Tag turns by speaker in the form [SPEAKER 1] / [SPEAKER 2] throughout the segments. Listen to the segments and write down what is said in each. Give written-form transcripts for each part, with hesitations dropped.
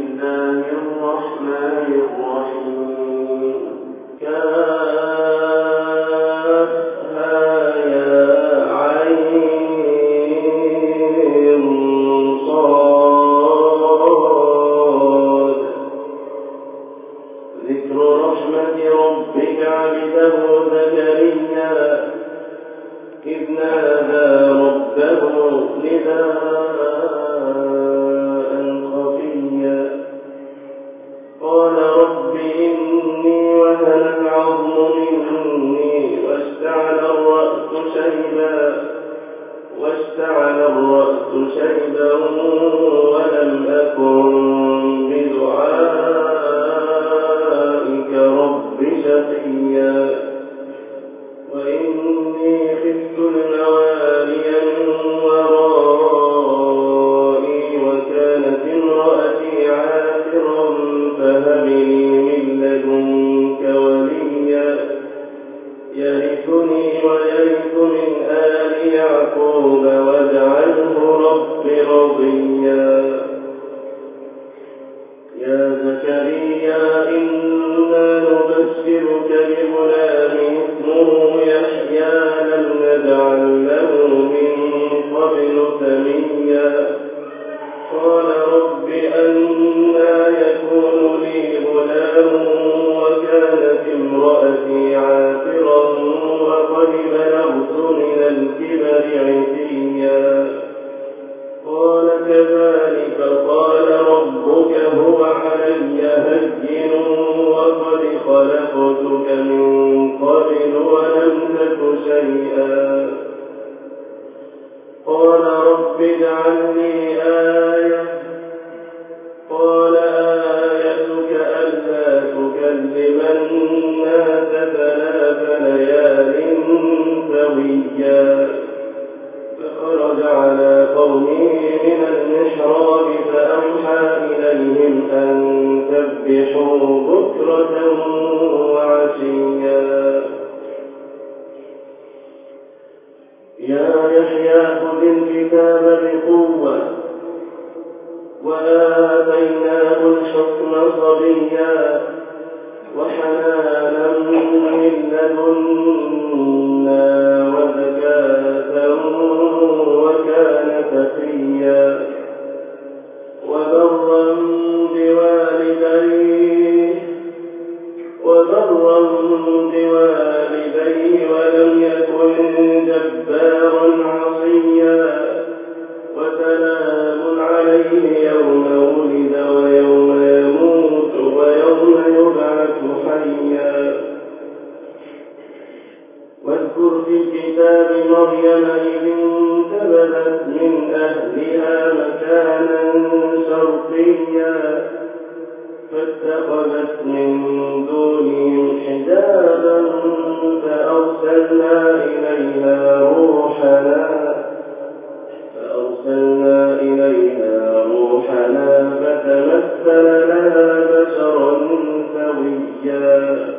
[SPEAKER 1] الله الرحمن الرحيم كافها يا عين صاد ذكر رحمة ربك عبده زكريا إذ نادى ربه نداء خفيا قال رب إني وهن العظم مني واشتعل الرأس شيبا ولم أكن بدعائك رب شقيا وإني خفت الموالي من ورائي وكانت امرأتي عاقرا فهب لي من لدنك وليا يرثني ويرث من آل يعقوب واجعله رب رضيا يا زكريا إنا نبشرك بغلام اسمه يحيى لم نجعل له من قبل سميا قال رب أنى يكون لي غلام وكانت امرأتي عاقرا وقد بلغت من الكبر عتيا قال كذلك قال ربك هو علي هين وقد خلقتك من قبل ولم تك شيئا قال رب اجعل لي آية قال آيتك ألا تكلم الناس 3 ليال سويا فخرج على قومه من المحراب فأوحى إليهم أن سبحوا بكرة وعشيا يا يحيى خذ الكتاب بقوة وآتيناه الحكم صبيا وحنانا من لدنا وزكاة وكان تقيا وبرا بوالديه ولم يكن جبارا عصيا وسلام عليه يوم ولد ويوم يموت ويوم يبعث حيا واذكر في الكتاب مريم إذ انتبذت من أهلها مكانا شرقيا فاتخذت من دونهم حجابا فأرسلنا إليها روحنا فتمثل لها بشرا سويا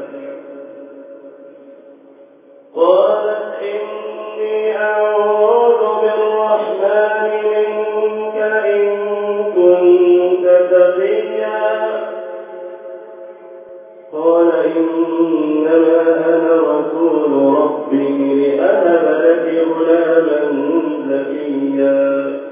[SPEAKER 1] قالت إني أعوذ بالرحمن منك إن كنت تقيا قال إنما أنا رسول ربك لأهب لك غلاما زكيا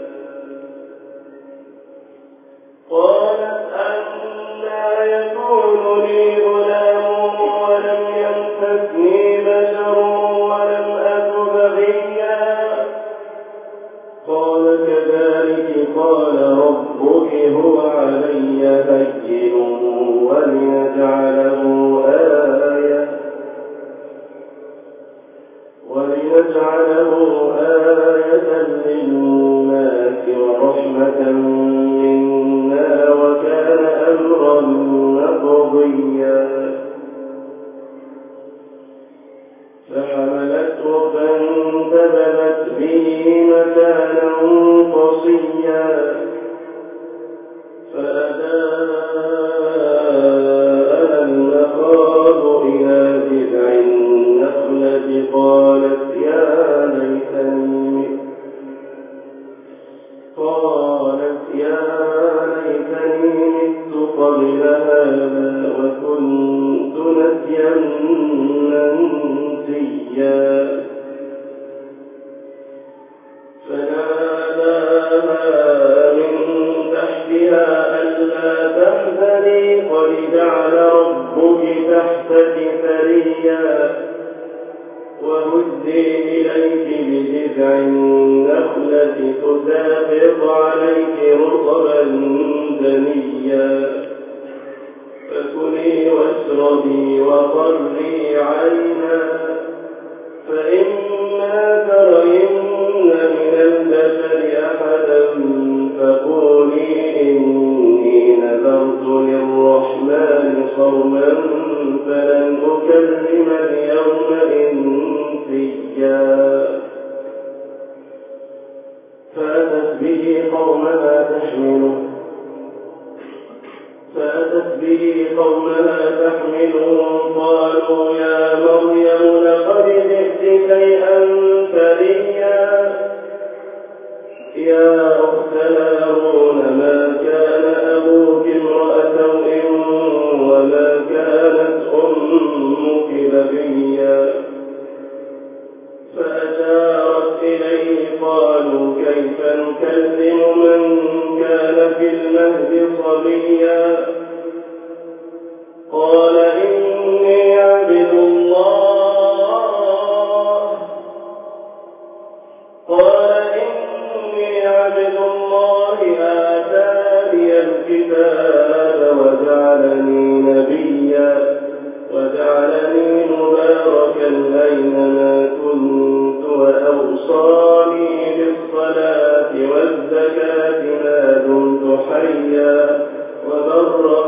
[SPEAKER 1] قالت أنى يكون لي غلام ولم يمسسني بشر ولم أك بغيا قال كذلك قال ربك هو علي هين ولنجعله آية للناس ورحمة منا وكان أمرا مقضيا فحملته فانتبذت به مكانا قصيا فأجاءها المخاض إلى جذع النخلة قالت يا ليتني مت قبل هذا وكنت نسيا منسيا فناداها من تحتها ألا تحزني قد جعل ربك تحتك سريا وهزي إليك بجذع النخلة تساقط عليك رطبا جنيا فكلي واشربي وقري عينا فإما ترين من البشر أحدا فقولي إني نذرت للرحمن صوما فلن أكلم اليوم إنسيا فأتت به قومها تحمله قالوا يا مريم لقد جئت شيئا فريا يا أخت هارون ما كان أبوك امرأ سوء وما كانت أمك بغيا فأشارت إليه قالوا كيف نكلم من كان في المهد صبيا قال إني عبد الله آتاني الكتاب وجعلني نبيا وجعلني مباركا أينما كنت وأوصاني بالصلاة والزكاة ما دمت حيا وبرا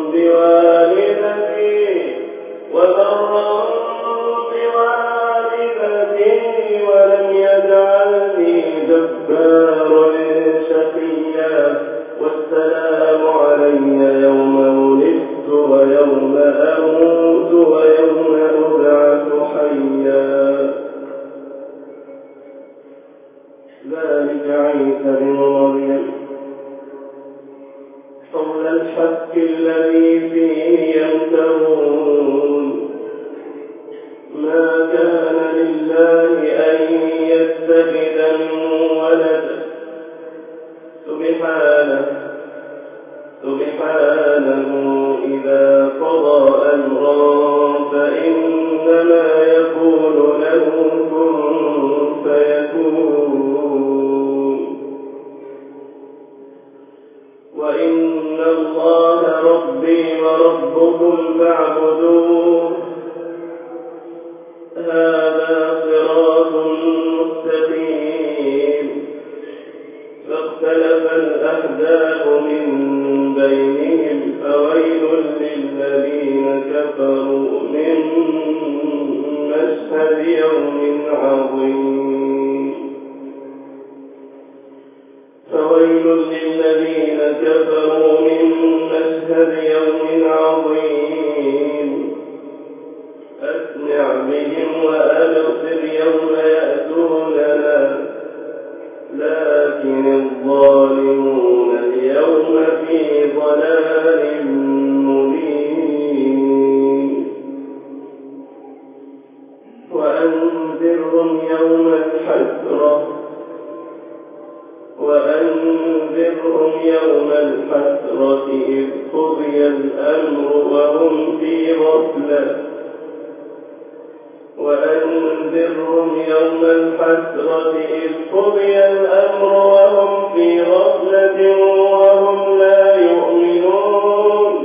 [SPEAKER 1] بوالدتي ولم يجعلني جبارا شقيا والسلام علي يوم ولدت ويوم أموت ويوم أبعث حيا ذلك عيسى بن مريم قول الحق الذي فيه يمترون ما كان لله أن يتخذ من ولد سبحانه إذا قضى أمرا فإنما يقول له كن فيكون وإن الله ربي وربكم فاعبدوه هذا صراط مستقيم فاختلف الأحزاب من بينهم فويل للذين كفروا من مشهد يوم عظيم فويل للذين كفروا من مشهد يوم عظيم أسمع بهم وأبصر يوم يأتوننا لكن الظالمون اليوم في ضلال مبين وأنذرهم يوم الحسرة إذ قضي الأمر وهم في غفلة وهم لا يؤمنون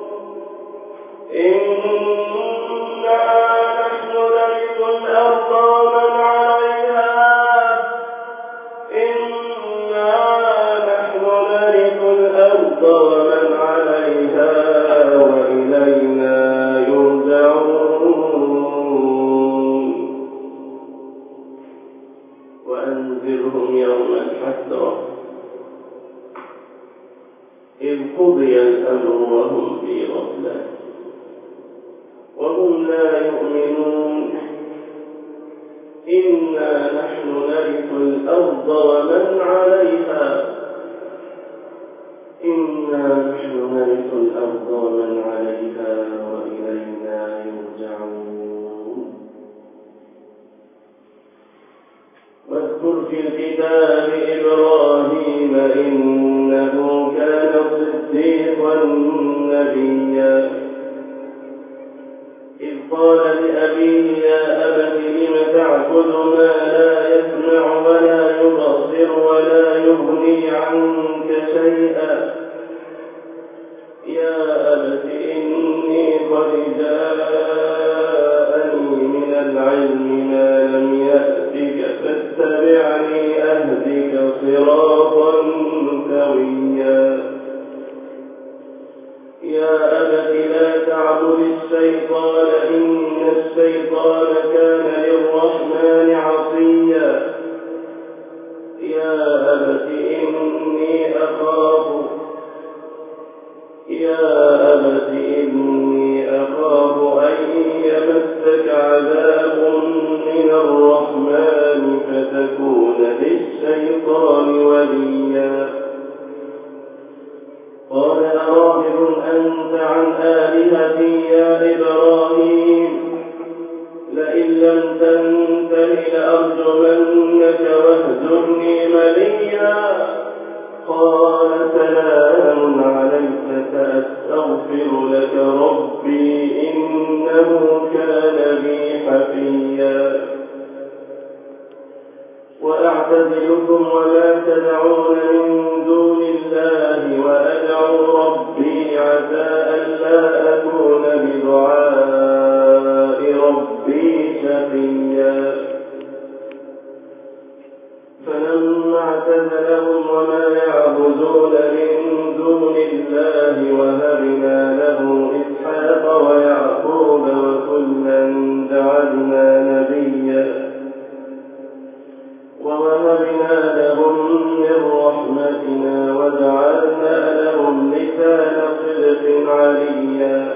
[SPEAKER 1] إنا نحن نرث الأرض ومن عليها وإلينا يرجعون وأنذرهم يوم الحسرة إذ قضي الأمر وهم في غفلة وهم لا يؤمنون إنا نحن نرث الأرض ومن عليها إنا نحن نرث الأرض ومن عليها وإلينا يرجعون. واذكر في الكتاب إبراهيم إنه كان صديقا نبيا إذ قال لأبيه يا أبت لم تعبد ما لا يسمع ولا يبصر ولا يغني عنك شيئا يا أبت إني قد جاءني من العلم ما لم يأتك فاتبعني أهدك صراطا سويا يا أبت لا تعبد الشيطان إن الشيطان كان للرحمن عصيا يا أبت إني أخاف أن يمسك عذاب من الرحمن فتكون للشيطان وليا قال أراغب أنت عن آلهتي يا إبراهيم لئن لم تنته لأرجمنك واهجرني مليا قال سلام عليك سأستغفر لك ربي إنه كان بي حفيا وأعتزلكم وما تدعون من دون الله وأدعو ربي عسى ألا أكون بدعاء ربي شقيا فلما اعتزلهم وما يعبدون من دون الله وهبنا له إسحاق ويعقوب وكلا جعلنا نبيا ووهبنا لهم من رحمتنا وجعلنا لهم لسان صدق عليا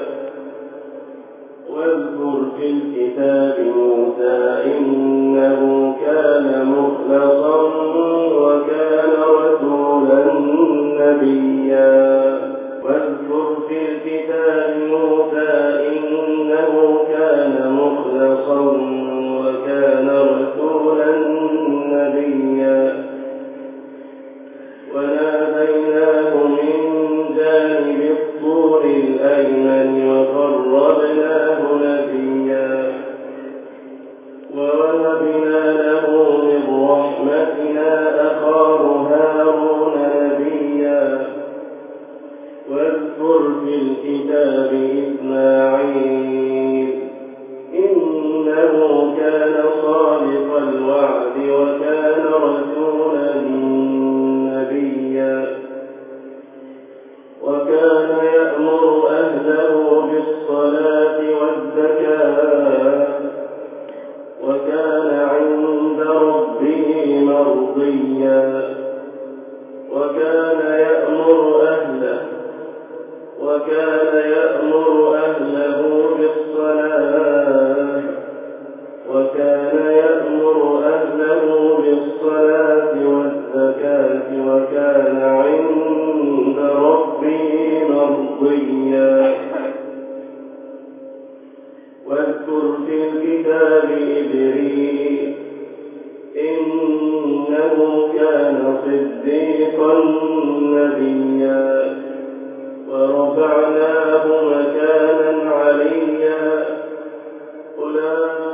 [SPEAKER 1] واذكر في الكتاب موسى إنه كان مخلصا وكان رسولا نبيا واذكر في الكتاب موسى إنه كان مخلصا وكان رسولا نبيا وناديناه من جانب الطور الأيمن وقربناه نبيا ووهبنا له من رحمتنا أخاه هارون نبيا واذكر في الكتاب إسماعيل إنه كان صادق الوعد وكان رسولا نبيا وكان يأمر أهله بالصلاة والزكاة وكان عند ربه مرضيا وكان يأمر أهله بالصلاة والزكاة وكان عند ربه مرضيا واذكر في الكتاب إدريس إنه كان صديقا نبيا ورفعناه مكانا عليا أولئك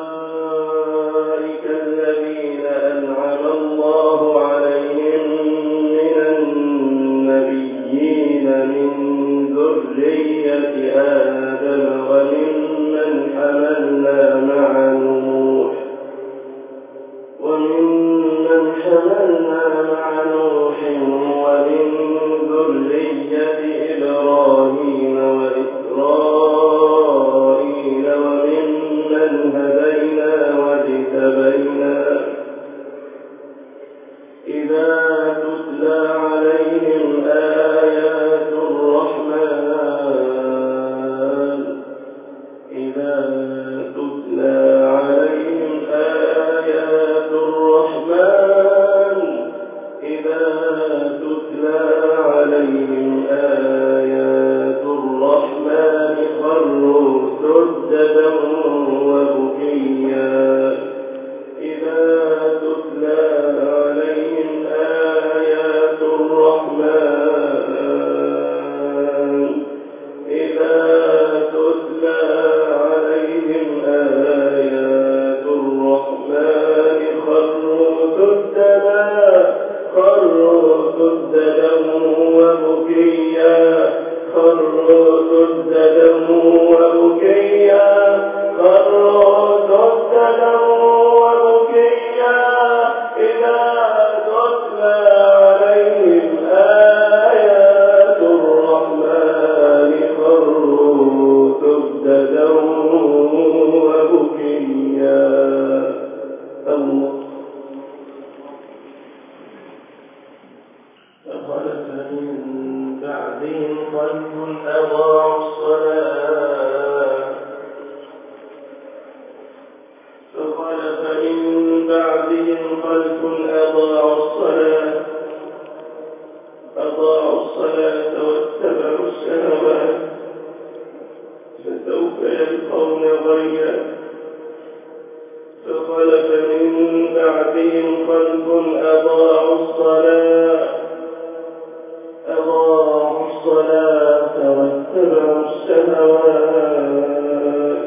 [SPEAKER 1] الذين أنعم الله عليهم من النبيين من ذرية آدم وممن حملنا مع نوح ومن ذرية إبراهيم وإسرائيل وممن هدينا واجتبينا إذا تتلى عليهم آيات الرحمن بعدهم خلف أضاعوا الصلاة فخلف من بعدهم خلف أضاعوا الصلاة واتبعوا الشهوات فسوف يلقون غيا فخلف من بعدهم خلف أضاعوا الصلاة واتبعوا الشهوات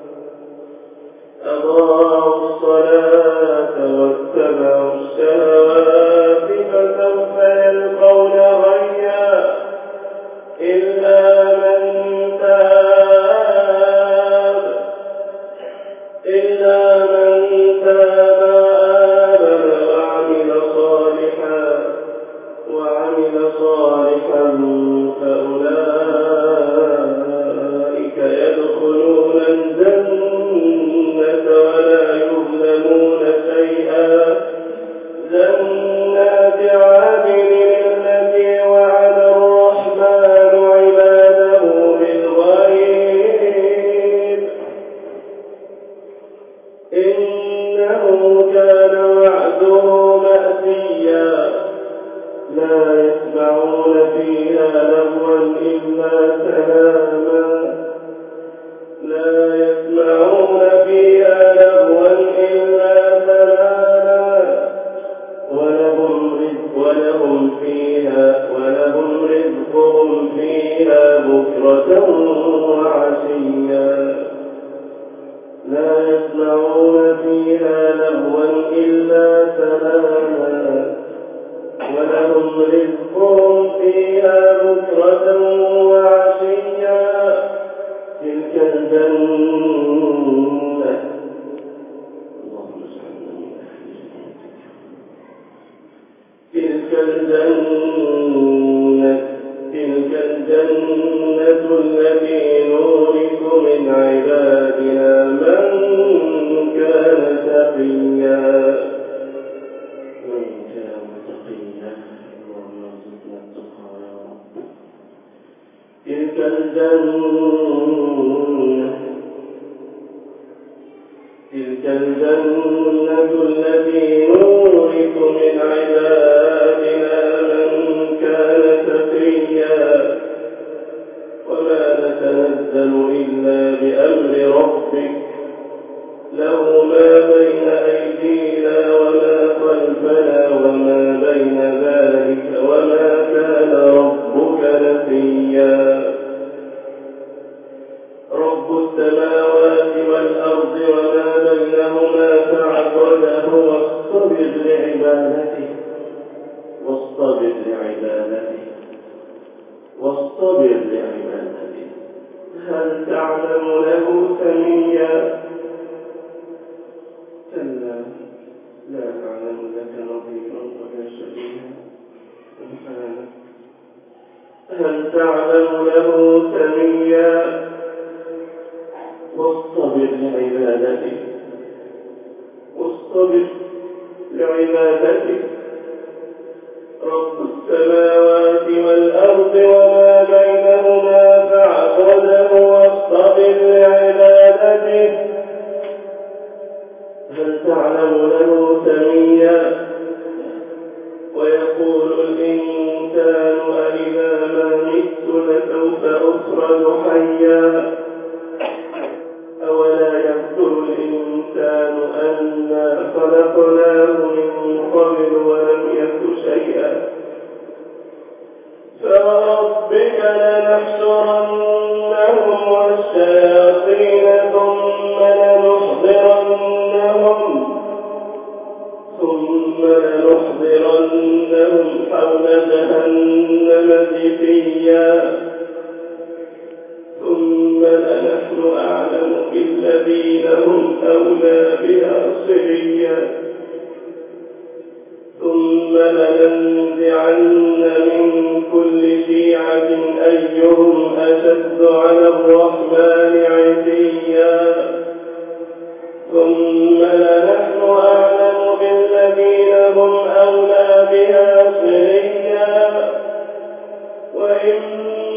[SPEAKER 1] فسوف يلقون غيا إلا من تاب وعمل صالحا فأولئك يدخلون الجنة ولا يظلمون شيئا جنات عدن التي وعد الرحمن عباده بالغيب إنه كان وعده مأتيا لا يسمعون فيها لغوا إلا سلاما ولهم رزقهم فيها بكرة وعشيا لا يسمعون فيها لغوا إلا سلاما ولهم رزقهم فيها بكرة وعشيا تلك الجنة اللهم اجعلنا من أهل تلك الجنة التي نورث من عبادنا من كان تقيا اللهم ارزقنا التقوى يا رب تلك الجنة التي نورث من عبادنا من كان تقيا وما نتنزل إلا بأمر ربك له ما بين أيدينا وما خلفنا وما بين ذلك وما كان ربك نسيا رب السماوات والأرض وما بينهما فاعبده واصطبر لعبادته هل تعلم له سميا كلا لا نعلم لك نظيرا ولا شبيها سبحانك هل تعلم له سميا واصطبر لعبادته رب السماوات والأرض وما بينهما فاعبده واصطبر لعبادته هل تعلم له سميا ويقول الإنسان أإذا ما مت لسوف أخرج حيا أولا يذكر الإنسان أنا خلقناه من قبل ولم يك شيئا فوربك لنحشرنهم والشياطين ثم لنحضرنهم حول جهنم جثيا ثم لنحن أعلم بالذين هم أولى بها صليا ثم لننزعن من كل شيعة أيهم أشد على الرحمن عتيا ثم لنحن أعلم بالذين هم أولى بها صليا وإن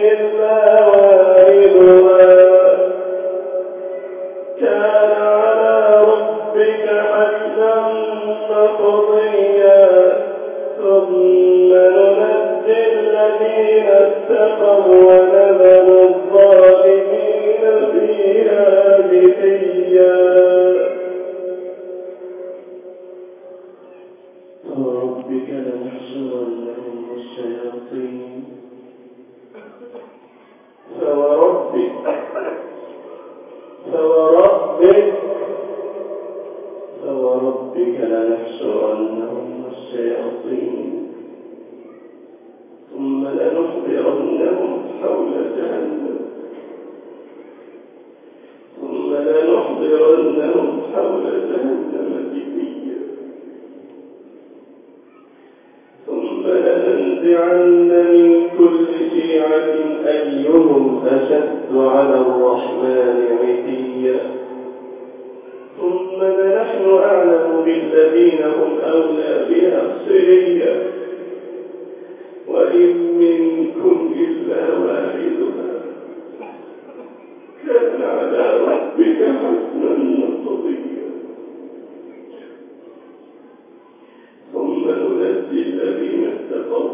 [SPEAKER 1] إلا واردها كان على ربك حتما مقضيا ثم ننجي الذين اتقوا ونذر الظالمين فيها جثيا فربك لنحشرنهم الشياطين فوربك لنحشرنهم الشياطين ثم لنحضرنهم حول جهنم جثيا ثم لننزعن من كل شيعة أيهم أشد على الرحمن عتيا ثم لنحن أعلم بالذين هم أولى بها صليا وإن منكم إلا واحدها كان على ربك حتما مقضيا ثم ننجي الذين اتقوا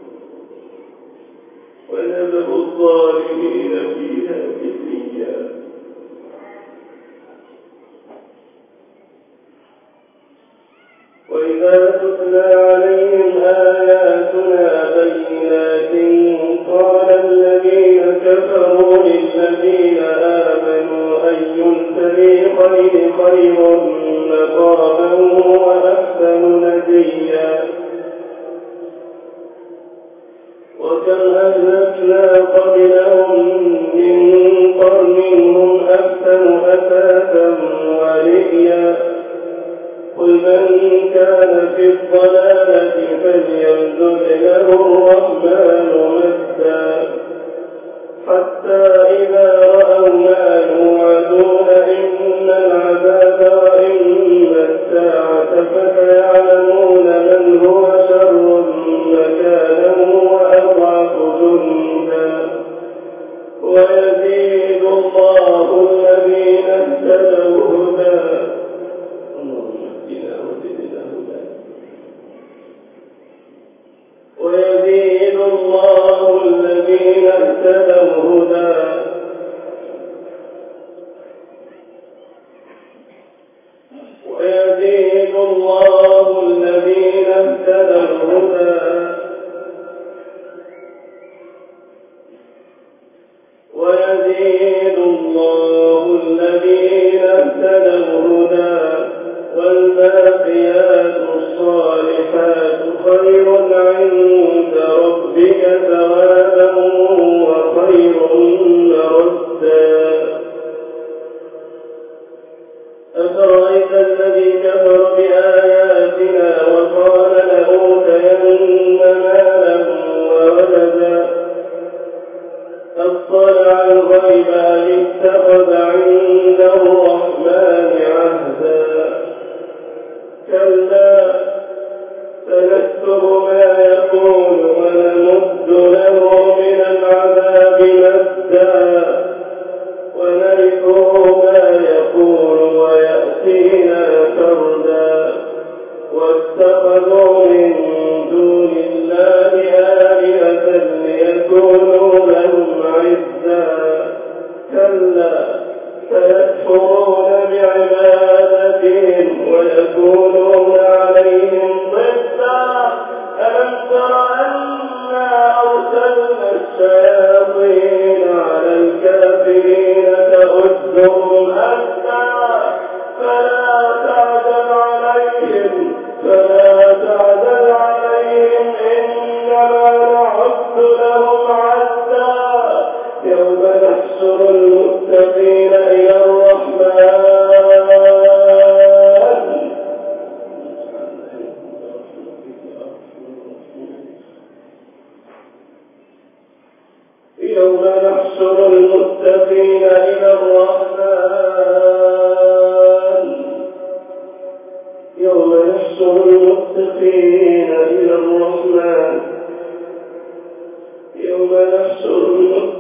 [SPEAKER 1] ونذر الظالمين فيها جثيا وإذا تتلى عليهم آياتنا بينات قال الذين كفروا للذين آمنوا أي الفريقين خير مقاما وأحسن نديا وكم أهلكنا قبلهم من قرن هم أحسن أثاثا ورئيا قل من كان في الضلالة فليمدد له الرحمن مدا حتى إذا رأوا ما يوعدون إما العذاب وإما الساعة فسيعلمون من هو شر مكانا وأضعف جندا ويزيد الله الذين اهتدوا هدى ويزيد الله الذين اهتدوا هدى ويزيد الله الذين اهتدوا هدى ويزيد الله الذين اهتدوا هدى والباقيات الصالحات خير عند ربك ثوابا وخير مردا أفرأيت الذي كفر بآياتنا وقال لأوتين مالا وولدا أطلع الغيب أم اتخذ عند الرحمن عهدا كلا سنكتب ما يقول ونمد له من العذاب مدا ونرثه ما يقول ويأتينا فردا واتخذوا من دون الله آلهة ليكونوا لهم عزا كلا سيكفرون بعبادتهم ويكونون عليهم ضدا ألم تر أنا أرسلنا الشياطين على الكافرين تؤذهم أزا فلا تعجل عليهم إنما نعد لهم عدا يوم نحشر المتقين إلى الرحمن يوم نحشر المتقين إلى الرحمن يوم نحشر المتقين إلى الرحمن يوم نحشر المتقين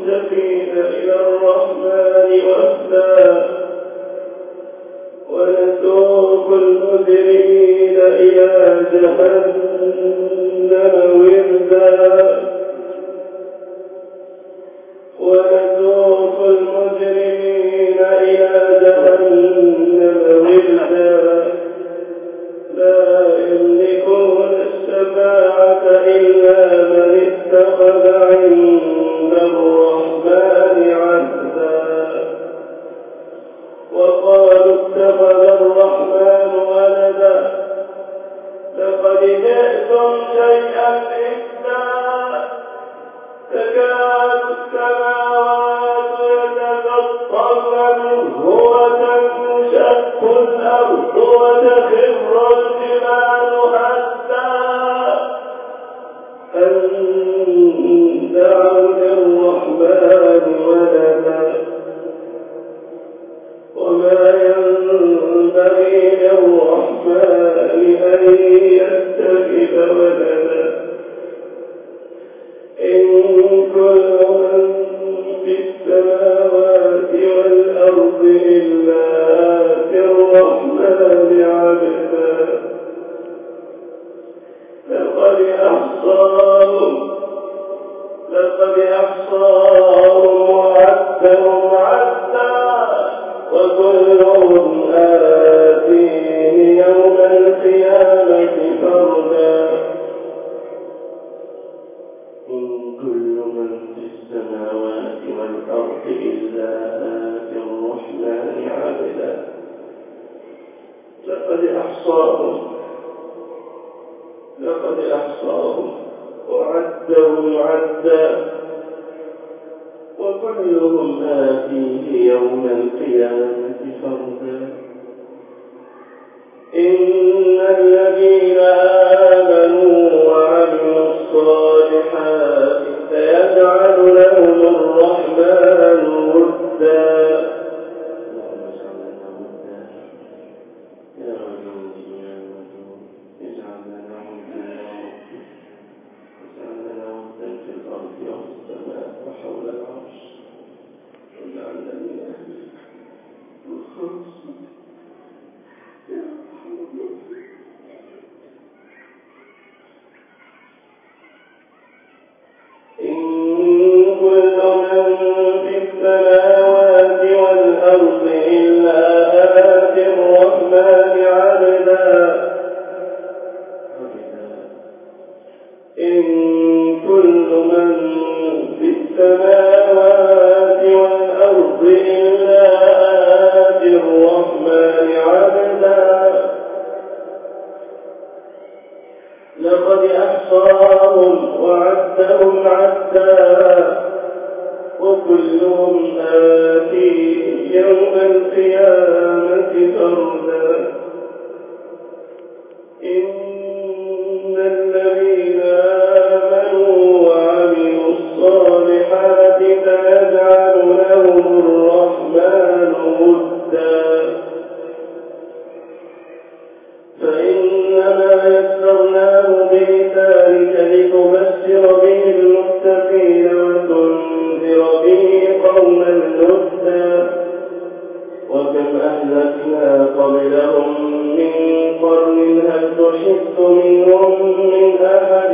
[SPEAKER 1] السماوات يتفطرن منه وتنشق الأرض وتخر الجبال حتى أن دعوا للرحمن ولدا وما ينبغي للرحمن أن يتخذ ولدا إن كل من في السماوات والأرض إلا آتي الرحمن عبدا لقد أحصاهم وعدهم عدا وكلهم آتيه يوم القيامة فردا إن كل من في السماوات والأرض إلا آتي الرحمن عبدا لقد أحصاهم وعدهم عدا وكلهم آتيه يوم القيامة فردا إن الذين آمنوا وعملوا الصالحات سيجعل لهم الرحمن ودا اللهم اجعل لنا ودا يا ودود يا ودود اجعل لنا ودا واجعل لنا ودا في الأرض وفي السماء وحول العرش واجعلنا من أهل الخاص يا أرحم الراحمين إن كل من في السماوات والأرض إلا آتي الرحمن عبدا إن كل من في السماوات والأرض إلا آتي الرحمن عبدا لقد أحصاهم وعدهم عدا وكلهم آتيه يوم القيامة فردا إن الذين آمنوا وعملوا الصالحات سيجعل لهم الرحمن ودا فإنما يسرناه بلسانك لتبشر به المتقين وتنذر به قوما لدا وكم أهلكنا قبلهم من قرن هل تحس منهم من أحد